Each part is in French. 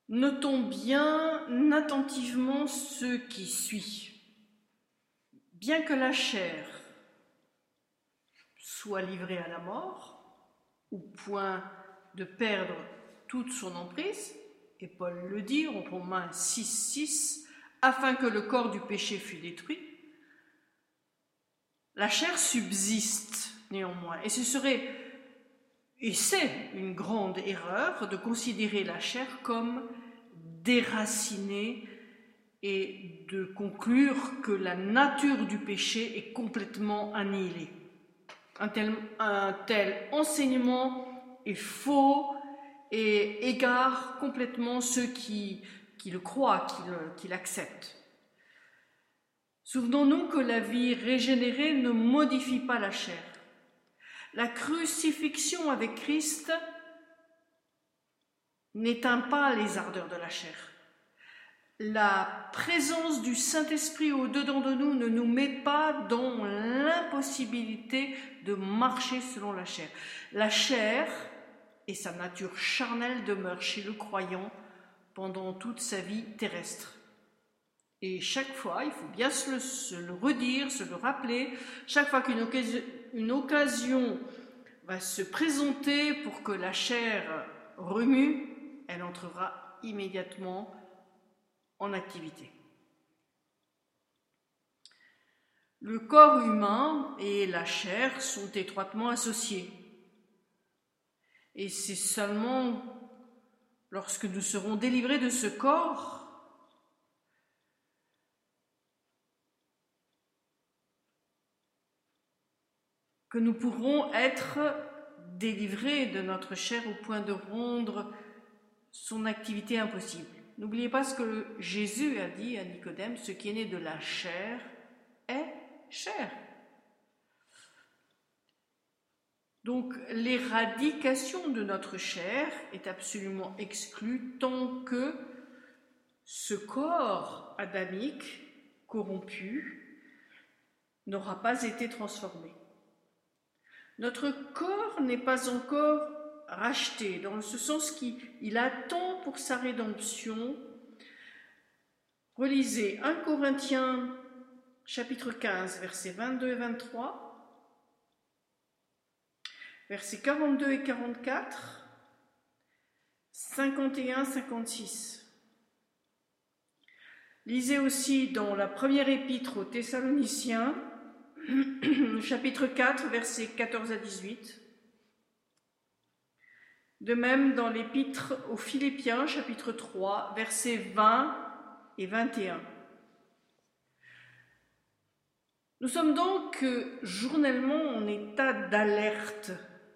Notons bien attentivement ce qui suit. Bien que la chair soit livrée à la mort, au point de perdre toute son emprise, et Paul le dit en Romains 6,6, afin que le corps du péché fût détruit, la chair subsiste néanmoins, et c'est une grande erreur de considérer la chair comme déracinée et de conclure que la nature du péché est complètement annihilée. Un tel enseignement est faux et égare complètement ceux qui le croient, qui l'acceptent. Souvenons-nous que la vie régénérée ne modifie pas la chair. La crucifixion avec Christ n'éteint pas les ardeurs de la chair. La présence du Saint-Esprit au-dedans de nous ne nous met pas dans l'impossibilité de marcher selon la chair. La chair et sa nature charnelle demeurent chez le croyant pendant toute sa vie terrestre. Et chaque fois, il faut bien se le redire, se le rappeler, chaque fois qu'une occasion va se présenter pour que la chair remue, elle entrera immédiatement en activité. Le corps humain et la chair sont étroitement associés. Et c'est seulement lorsque nous serons délivrés de ce corps que nous pourrons être délivrés de notre chair au point de rendre son activité impossible. N'oubliez pas ce que Jésus a dit à Nicodème, ce qui est né de la chair est chair. Donc l'éradication de notre chair est absolument exclue tant que ce corps adamique corrompu n'aura pas été transformé. Notre corps n'est pas encore racheté, dans ce sens qu'il attend pour sa rédemption. Relisez 1 Corinthiens chapitre 15, versets 22 et 23, versets 42 et 44, 51, 56. Lisez aussi dans la première épître aux Thessaloniciens, chapitre 4, versets 14 à 18. De même dans l'épître aux Philippiens, chapitre 3, versets 20 et 21. Nous sommes donc journellement en état d'alerte,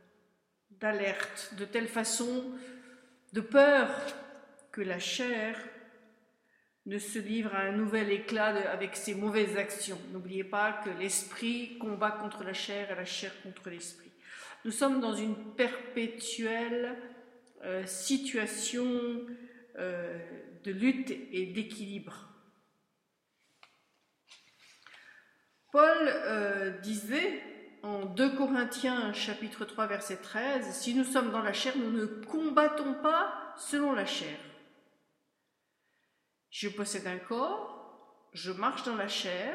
de telle façon, de peur que la chair ne se livre à un nouvel éclat avec ses mauvaises actions. N'oubliez pas que l'esprit combat contre la chair et la chair contre l'esprit. Nous sommes dans une perpétuelle situation de lutte et d'équilibre. Paul disait en 2 Corinthiens chapitre 3 verset 13, « Si nous sommes dans la chair, nous ne combattons pas selon la chair. Je possède un corps, je marche dans la chair,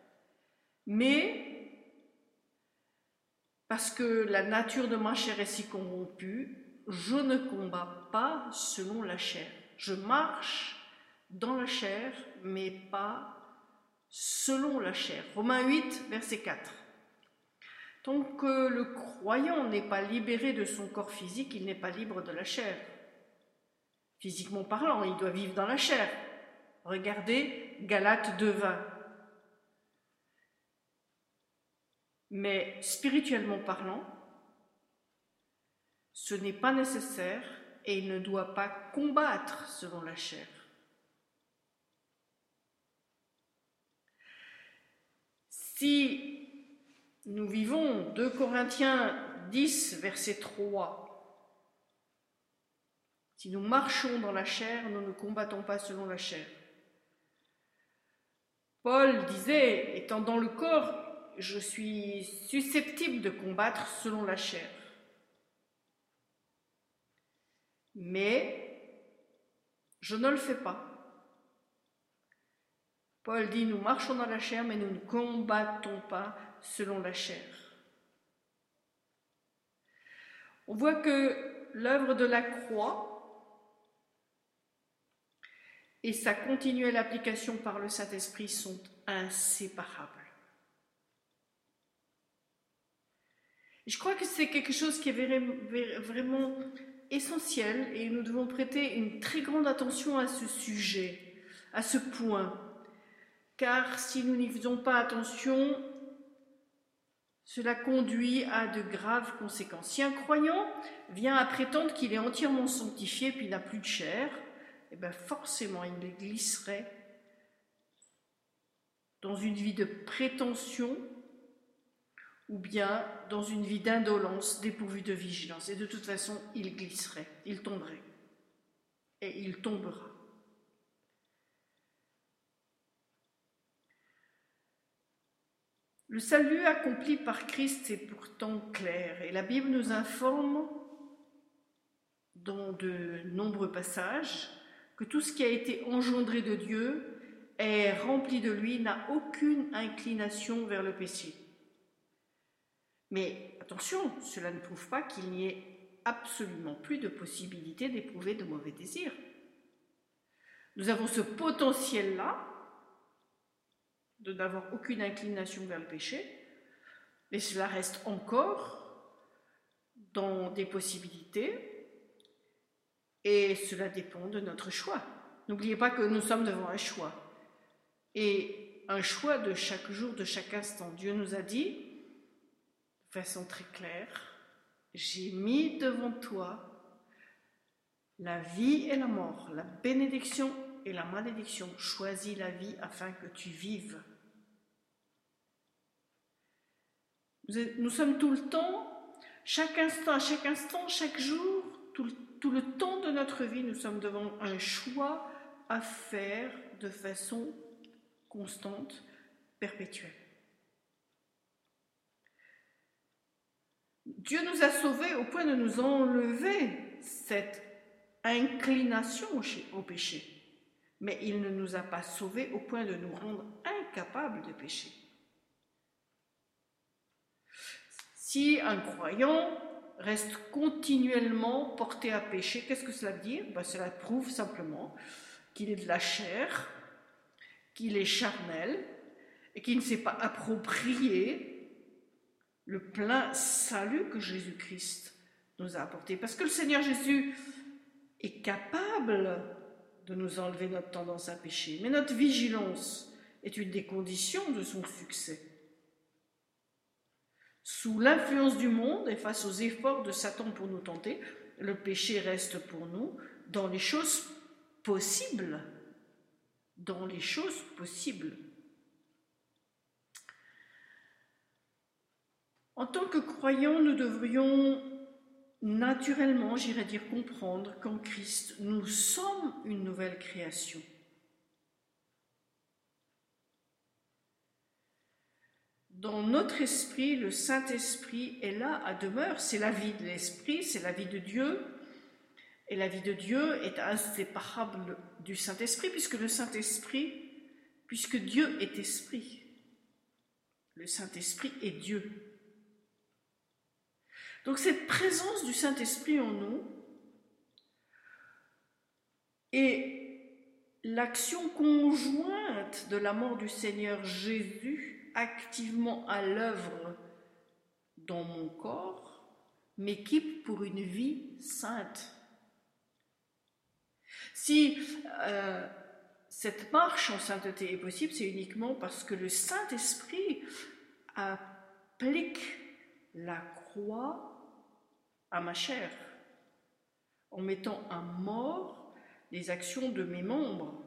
mais parce que la nature de ma chair est si corrompue, je ne combats pas selon la chair. Je marche dans la chair, mais pas selon la chair. » Romains 8, verset 4. Tant que le croyant n'est pas libéré de son corps physique, il n'est pas libre de la chair. Physiquement parlant, il doit vivre dans la chair. Regardez Galates 2, 20. Mais spirituellement parlant, ce n'est pas nécessaire et il ne doit pas combattre selon la chair. Si nous vivons 2 Corinthiens 10, verset 3, si nous marchons dans la chair, nous ne combattons pas selon la chair. Paul disait, étant dans le corps, je suis susceptible de combattre selon la chair. Mais Je ne le fais pas. Paul dit, nous marchons dans la chair, mais nous ne combattons pas selon la chair. On voit que l'œuvre de la croix et sa continuelle application par le Saint-Esprit sont inséparables. Et je crois que c'est quelque chose qui est vraiment essentiel et nous devons prêter une très grande attention à ce sujet, à ce point. Car si nous n'y faisons pas attention, cela conduit à de graves conséquences. Si un croyant vient à prétendre qu'il est entièrement sanctifié puis n'a plus de chair, eh bien forcément il glisserait dans une vie de prétention ou bien dans une vie d'indolence dépourvue de vigilance. Et de toute façon, il glisserait, il tomberait. Et il tombera. Le salut accompli par Christ est pourtant clair, et la Bible nous informe dans de nombreux passages que tout ce qui a été engendré de Dieu est rempli de lui, n'a aucune inclination vers le péché. Mais attention, cela ne prouve pas qu'il n'y ait absolument plus de possibilité d'éprouver de mauvais désirs. Nous avons ce potentiel-là de n'avoir aucune inclination vers le péché, mais cela reste encore dans des possibilités et cela dépend de notre choix. N'oubliez pas que nous sommes devant un choix et un choix de chaque jour, de chaque instant. Dieu nous a dit de façon très claire, j'ai mis devant toi la vie et la mort, la bénédiction et la malédiction. Choisis la vie afin que tu vives. Nous sommes tout le temps, chaque instant, chaque jour, tout le temps de notre vie, nous sommes devant un choix à faire de façon constante, perpétuelle. Dieu nous a sauvés au point de nous enlever cette inclination au péché. Mais il ne nous a pas sauvés au point de nous rendre incapables de pécher. Si un croyant reste continuellement porté à pécher, qu'est-ce que cela veut dire ? Cela prouve simplement qu'il est de la chair, qu'il est charnel et qu'il ne s'est pas approprié le plein salut que Jésus-Christ nous a apporté. Parce que le Seigneur Jésus est capable de nous enlever notre tendance à pécher. Mais notre vigilance est une des conditions de son succès. Sous l'influence du monde et face aux efforts de Satan pour nous tenter, le péché reste pour nous dans les choses possibles. Dans les choses possibles. En tant que croyants, nous devrions naturellement, j'irais dire, comprendre qu'en Christ, nous sommes une nouvelle création. Dans notre esprit, le Saint-Esprit est là à demeure. C'est la vie de l'Esprit, c'est la vie de Dieu. Et la vie de Dieu est inséparable du Saint-Esprit, puisque Dieu est Esprit. Le Saint-Esprit est Dieu. Donc cette présence du Saint-Esprit en nous et l'action conjointe de la mort du Seigneur Jésus activement à l'œuvre dans mon corps m'équipe pour une vie sainte. Si cette marche en sainteté est possible, c'est uniquement parce que le Saint-Esprit applique la croix à ma chair, en mettant à mort les actions de mes membres.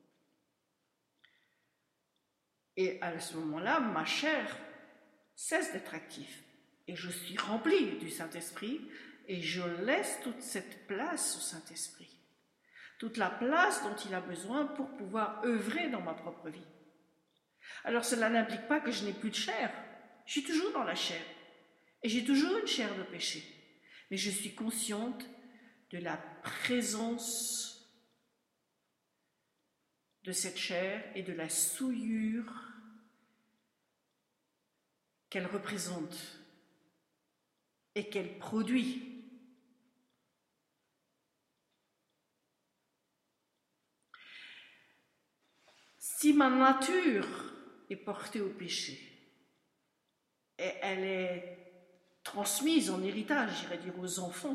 Et à ce moment-là, ma chair cesse d'être active. Et je suis remplie du Saint-Esprit et je laisse toute cette place au Saint-Esprit. Toute la place dont il a besoin pour pouvoir œuvrer dans ma propre vie. Alors cela n'implique pas que je n'ai plus de chair. Je suis toujours dans la chair. Et j'ai toujours une chair de péché. Mais je suis consciente de la présence de cette chair et de la souillure qu'elle représente et qu'elle produit. Si ma nature est portée au péché, et elle est transmise en héritage, j'irais dire aux enfants,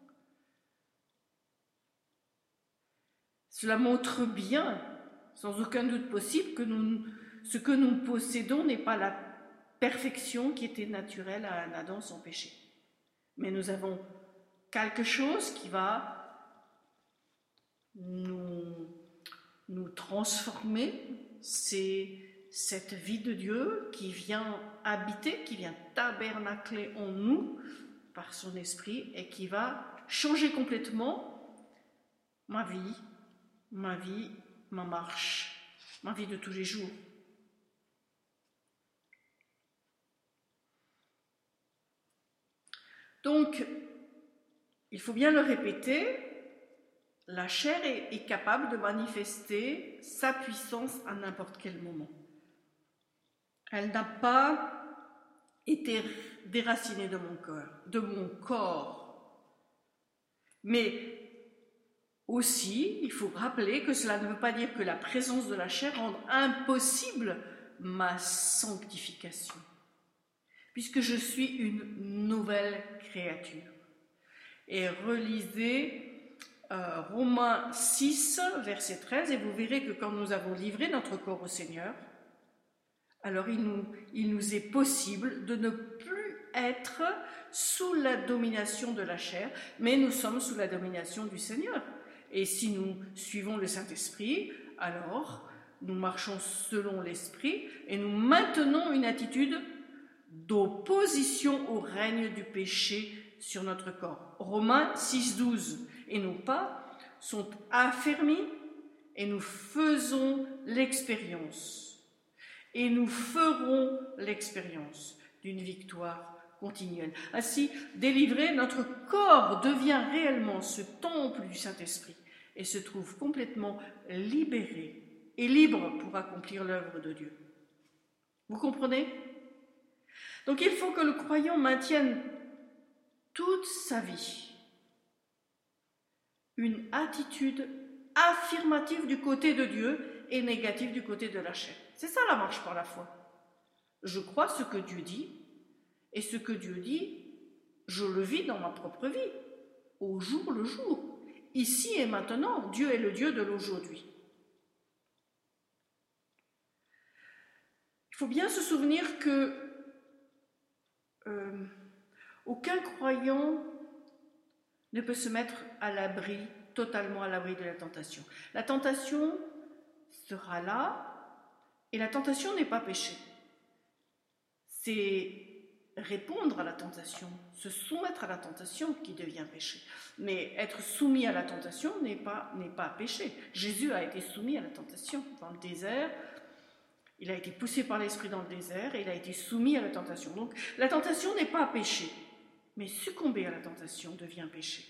cela montre bien, sans aucun doute possible, que ce que nous possédons n'est pas la perfection qui était naturelle à un Adam sans péché. Mais nous avons quelque chose qui va nous transformer, c'est cette vie de Dieu qui vient habiter, qui vient tabernacler en nous par son esprit et qui va changer complètement ma vie, ma marche, ma vie de tous les jours. Donc, il faut bien le répéter, la chair est capable de manifester sa puissance à n'importe quel moment. Elle n'a pas été déracinée de mon corps. Mais aussi, il faut rappeler que cela ne veut pas dire que la présence de la chair rende impossible ma sanctification, puisque je suis une nouvelle créature. Et relisez Romains 6, verset 13, et vous verrez que quand nous avons livré notre corps au Seigneur, alors il nous est possible de ne plus être sous la domination de la chair, mais nous sommes sous la domination du Seigneur. Et si nous suivons le Saint-Esprit, alors nous marchons selon l'Esprit et nous maintenons une attitude d'opposition au règne du péché sur notre corps. Romains 6, 12. Et nos pas sont affermis et nous faisons l'expérience. Et nous ferons l'expérience d'une victoire continuelle. Ainsi, délivré, notre corps devient réellement ce temple du Saint-Esprit et se trouve complètement libéré et libre pour accomplir l'œuvre de Dieu. Vous comprenez ? Donc il faut que le croyant maintienne toute sa vie une attitude affirmative du côté de Dieu et négative du côté de la chair. C'est ça la marche par la foi. Je crois ce que Dieu dit, et ce que Dieu dit, je le vis dans ma propre vie, au jour le jour. Ici et maintenant, Dieu est le Dieu de l'aujourd'hui. Il faut bien se souvenir que aucun croyant ne peut se mettre à l'abri, totalement à l'abri de la tentation. La tentation sera là, et la tentation n'est pas péché. C'est répondre à la tentation, se soumettre à la tentation qui devient péché. Mais être soumis à la tentation n'est pas péché. Jésus a été soumis à la tentation dans le désert. Il a été poussé par l'Esprit dans le désert et il a été soumis à la tentation. Donc la tentation n'est pas péché. Mais succomber à la tentation devient péché.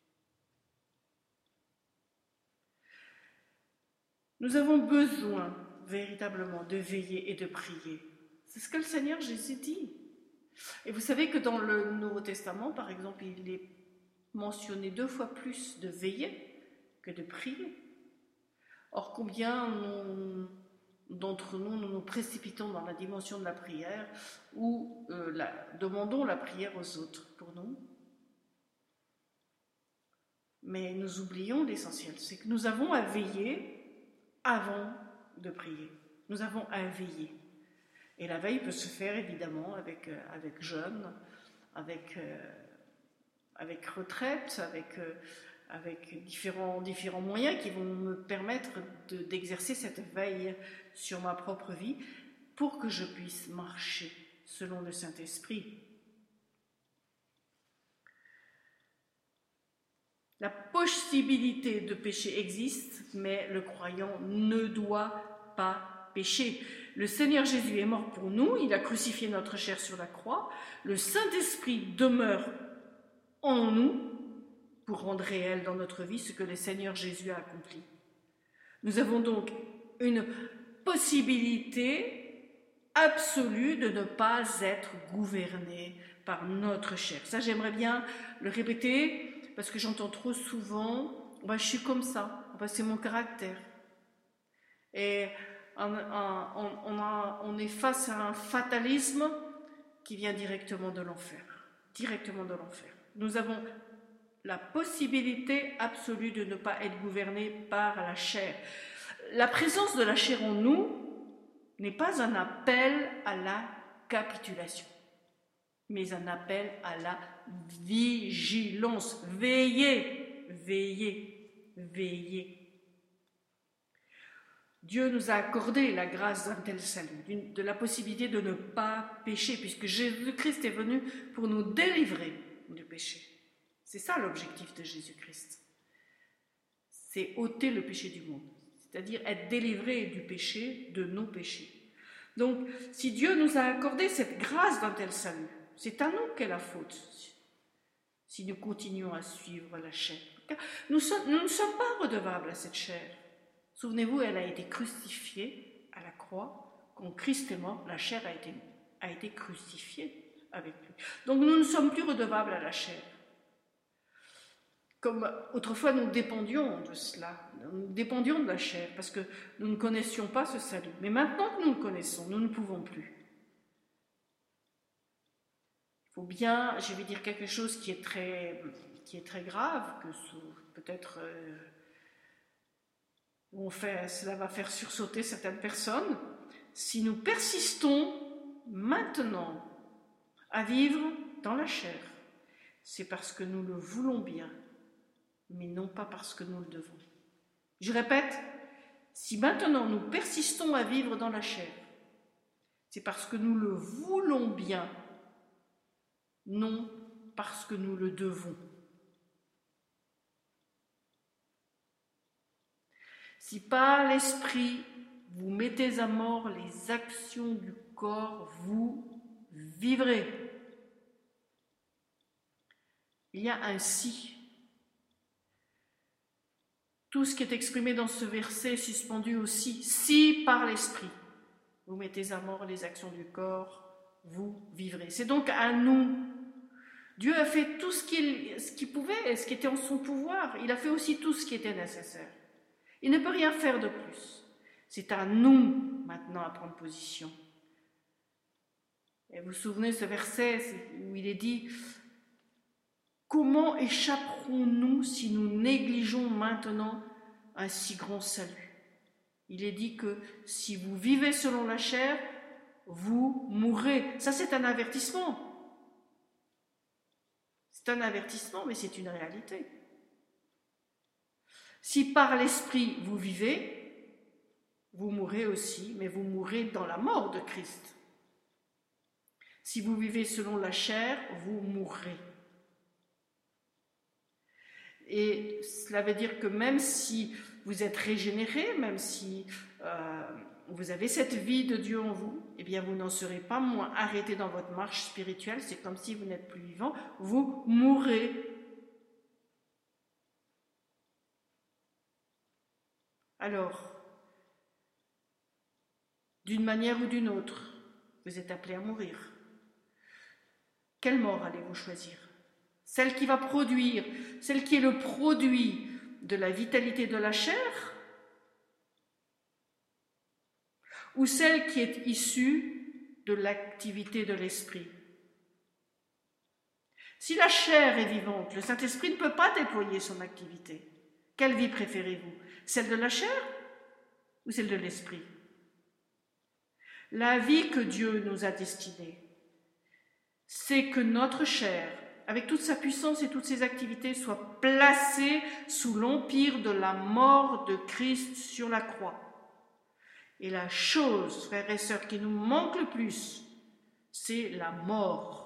Nous avons besoin véritablement de veiller et de prier. C'est ce que le Seigneur Jésus dit. Et vous savez que dans le Nouveau Testament, par exemple, il est mentionné 2 fois plus de veiller que de prier. Or, combien d'entre nous nous précipitons dans la dimension de la prière ou demandons la prière aux autres pour nous. Mais nous oublions l'essentiel, c'est que nous avons à veiller avant de prier. Nous avons à veiller. Et la veille peut se faire évidemment avec jeûne, avec retraite, avec différents moyens qui vont me permettre d'exercer cette veille sur ma propre vie pour que je puisse marcher selon le Saint-Esprit. La possibilité de pécher existe, mais le croyant ne doit pas pécher. Le Seigneur Jésus est mort pour nous, il a crucifié notre chair sur la croix, le Saint-Esprit demeure en nous pour rendre réel dans notre vie ce que le Seigneur Jésus a accompli. Nous avons donc une possibilité absolue de ne pas être gouverné par notre chair. Ça, j'aimerais bien le répéter parce que j'entends trop souvent « je suis comme ça, c'est mon caractère ». Et on est face à un fatalisme qui vient directement de l'enfer. Directement de l'enfer. Nous avons la possibilité absolue de ne pas être gouverné par la chair. La présence de la chair en nous n'est pas un appel à la capitulation, mais un appel à la vigilance. Veillez, veillez, veillez. Dieu nous a accordé la grâce d'un tel salut, de la possibilité de ne pas pécher, puisque Jésus-Christ est venu pour nous délivrer du péché. C'est ça l'objectif de Jésus-Christ. C'est ôter le péché du monde, c'est-à-dire être délivré du péché, de nos péchés. Donc, si Dieu nous a accordé cette grâce d'un tel salut, c'est à nous qu'est la faute, si nous continuons à suivre la chair. Nous ne sommes pas redevables à cette chair. Souvenez-vous, elle a été crucifiée à la croix. Quand Christ est mort, la chair a été crucifiée avec lui. Donc nous ne sommes plus redevables à la chair. Comme autrefois nous dépendions de cela, nous dépendions de la chair parce que nous ne connaissions pas ce salut. Mais maintenant que nous le connaissons, nous ne pouvons plus. Il faut bien, je vais dire quelque chose qui est très grave, que peut-être cela va faire sursauter certaines personnes. Si nous persistons maintenant à vivre dans la chair, c'est parce que nous le voulons bien, mais non pas parce que nous le devons. Je répète, si maintenant nous persistons à vivre dans la chair, c'est parce que nous le voulons bien, non parce que nous le devons. Si par l'esprit vous mettez à mort les actions du corps, vous vivrez. Il y a un si. Tout ce qui est exprimé dans ce verset est suspendu aussi. Si par l'esprit vous mettez à mort les actions du corps, vous vivrez. C'est donc à nous. Dieu a fait tout ce qu'il pouvait, ce qui était en son pouvoir. Il a fait aussi tout ce qui était nécessaire. Il ne peut rien faire de plus. C'est à nous maintenant à prendre position. Et vous vous souvenez de ce verset où il est dit « Comment échapperons-nous si nous négligeons maintenant un si grand salut ?» Il est dit que si vous vivez selon la chair, vous mourrez. Ça, c'est un avertissement. C'est un avertissement, mais c'est une réalité. Si par l'esprit vous vivez, vous mourrez aussi, mais vous mourrez dans la mort de Christ. Si vous vivez selon la chair, vous mourrez. Et cela veut dire que même si vous êtes régénéré, même si vous avez cette vie de Dieu en vous, eh bien vous n'en serez pas moins arrêté dans votre marche spirituelle, c'est comme si vous n'êtes plus vivant, vous mourrez. Alors, d'une manière ou d'une autre, vous êtes appelé à mourir. Quelle mort allez-vous choisir ? Celle qui va produire, celle qui est le produit de la vitalité de la chair, ou celle qui est issue de l'activité de l'esprit ? Si la chair est vivante, le Saint-Esprit ne peut pas déployer son activité. Quelle vie préférez-vous ? Celle de la chair ou celle de l'esprit ? La vie que Dieu nous a destinée, c'est que notre chair, avec toute sa puissance et toutes ses activités, soit placée sous l'empire de la mort de Christ sur la croix. Et la chose, frères et sœurs, qui nous manque le plus, c'est la mort.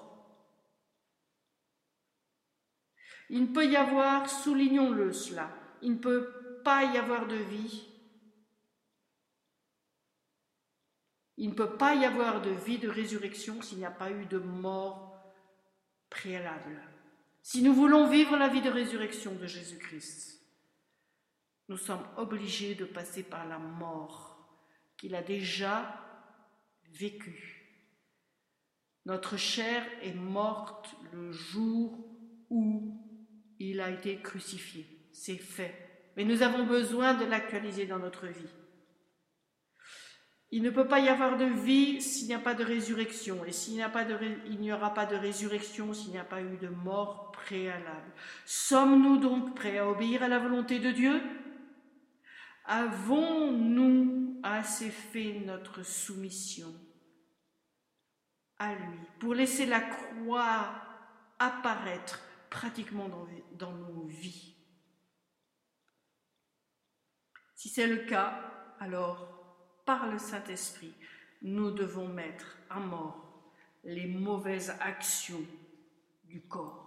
Il ne peut y avoir, soulignons-le cela, il ne peut pas y avoir de vie. Il ne peut pas y avoir de vie de résurrection s'il n'y a pas eu de mort préalable. Si nous voulons vivre la vie de résurrection de Jésus-Christ, nous sommes obligés de passer par la mort. qu'il a déjà vécu. Notre chair est morte le jour où il a été crucifié. C'est fait. Mais nous avons besoin de l'actualiser dans notre vie. Il ne peut pas y avoir de vie s'il n'y a pas de résurrection. Et il n'y aura pas de résurrection s'il n'y a pas eu de mort préalable. Sommes-nous donc prêts à obéir à la volonté de Dieu? Avons-nous assez fait notre soumission à lui pour laisser la croix apparaître pratiquement dans nos vies? Si c'est le cas, alors par le Saint-Esprit, nous devons mettre à mort les mauvaises actions du corps.